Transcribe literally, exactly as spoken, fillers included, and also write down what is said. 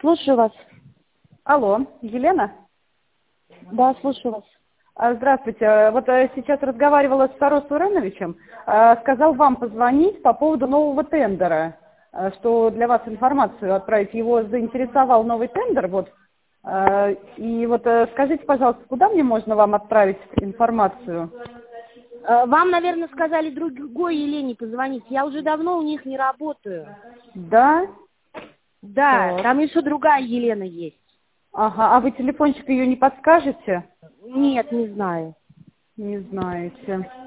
Слушаю вас. Алло, Елена? Да, слушаю вас. А, Здравствуйте. Вот э, сейчас разговаривала с Сарос Уреновичем. Э, Сказал вам позвонить по поводу нового тендера, э, что для вас информацию отправить. Его заинтересовал новый тендер. Вот. Э, И вот э, скажите, пожалуйста, куда мне можно вам отправить информацию? Э, Вам, наверное, сказали другой Елене позвонить. Я уже давно у них не работаю. Да? Да, Так. там еще другая Елена есть. Ага, а вы телефончик ее не подскажете? Нет, не знаю. Не знаете.